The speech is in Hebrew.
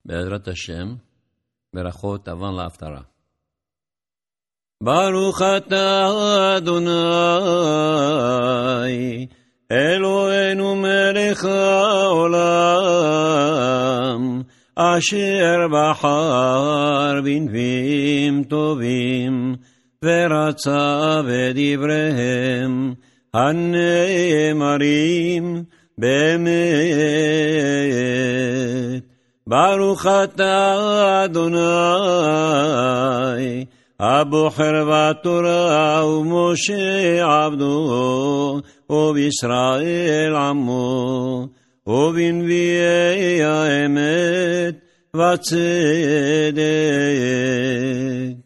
בעזרת השם, ברכות אבן להפטרה. ברוך אתה אדוני, אלוהינו מלך העולם, אשר בחר בנביאים טובים, ורצה בדבריהם הנאמרים באמת. ברוך אתה אדוני, הבוחר בתורה ומשה עבדו, ובישראל עמו, ובנביאי האמת וצדק.